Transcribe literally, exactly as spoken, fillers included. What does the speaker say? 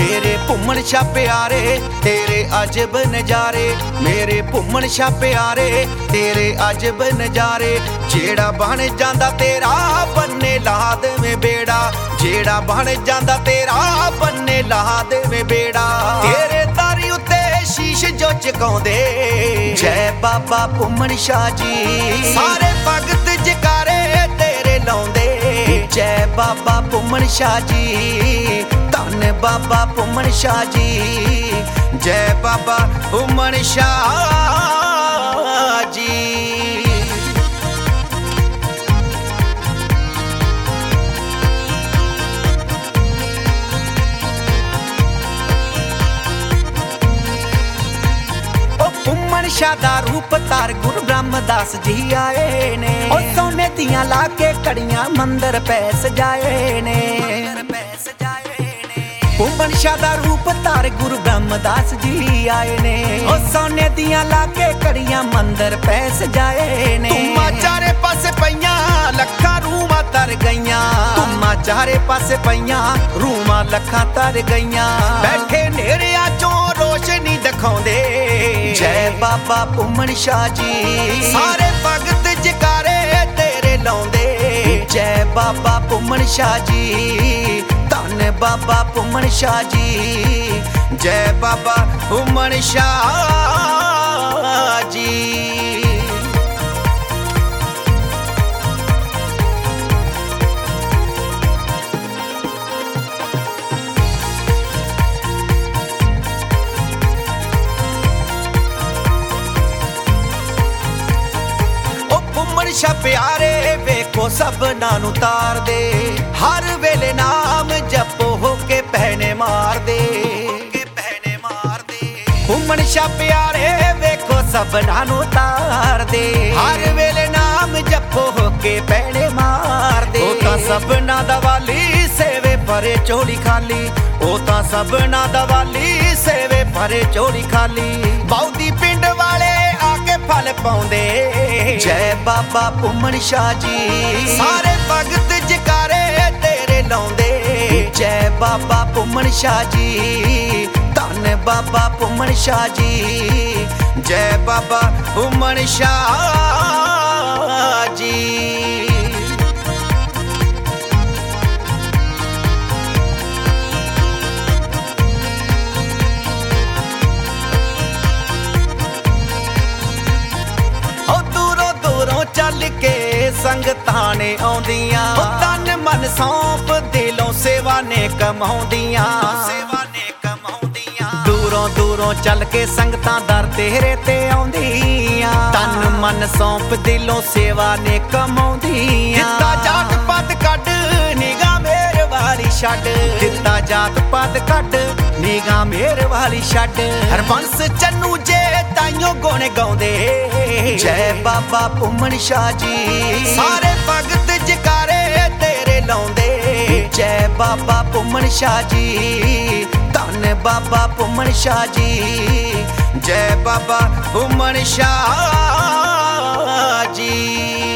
मेरे भुम्मण शाह प्यारे तेरे अजब नजारे, मेरे भुम्मण शाह प्यारे तेरे अजब नजारे। जेड़ा बन जांदा तेरा बन्ने ला देवें बेड़ा, जेड़ा बन जांदा तेरा बन्ने ला देवें बेड़ा। तेरे दारी उत्ते शीश जो झुकाउंदे जय बाबा भुम्मण शाह जी, सारे भगत जकारे तेरे लाउंदे जय बाबा भुम्मण शाह जी, धन बाबा भुम्मण शाह जी, जय बाबा भुम्मण शाह जी। भुम्मण शाह दा रूप तार गुरु ब्रह्मदास जी आए ने, ओ सोने दियां लाके कड़ियां मंदिर पै सजाए ने। भुम्मण शाह दा रूप तार गुरु ब्रह्मदास जी आए ने, ओ सोने दियां लाके कड़ियां मंदिर पै सजाए ने। तुमा चारे पासे पईयां लखां रूमां तर गईयां, तुमा चारे पासे पईयां रूमां लखां तर गईयां। बैठे नेरिया चों रोशनी दिखाउंदे जय बाबा भुम्मण शाह जी, सारे भगत जकारे तेरे लाउंदे जय बाबा भुम्मण शाह जी, धन बाबा भुम्मण शाह जी, जय बाबा भुम्मण शाह जी। भुम्मण शाह प्यारे वेखो सबना नू तार दे, हर वेले नाम जपो होके पहने मार दे। भुम्मण शाह प्यारे वेखो सबना नू तार दे, हर वेले नाम जपो होके पहने मार दे। ओ तां सबना दा वाली सेवे भरे चोली खाली, ओ तां सबना दा वाली सेवे भरे चोली खाली। बाउदी पिंड वाले आके फल पाउंदे जय बाबा भुम्मण शाह जी, सारे भगत जकारे तेरे लाउंदे जय बाबा भुम्मण शाह जी, धन बाबा भुम्मण शाह जी, जय बाबा भुम्मण शाह जी। चल के संगतां ने आउंदियां, तन मन सौंप दिलों सेवा ने कमाउंदियां। दूरों दूरों चल के संगतां दर तेरे ते आउंदियां, तन मन सौंप दिलों सेवा ने कमाउंदियां। दित्ता जात पद कड निगाह मेर वाली छड्ड, दित्ता जात पद कड निगाह मेर वाली छड्ड। हरबंस चन्नू जे ताइयों गुण गाउंदे जय बाबा भुम्मण शाह जी, सारे भगत जकारे तेरे लाउंदे जय बाबा भुम्मण शाह जी, धन बाबा भुम्मण शाह जी, जय बाबा भुम्मण शाह जी।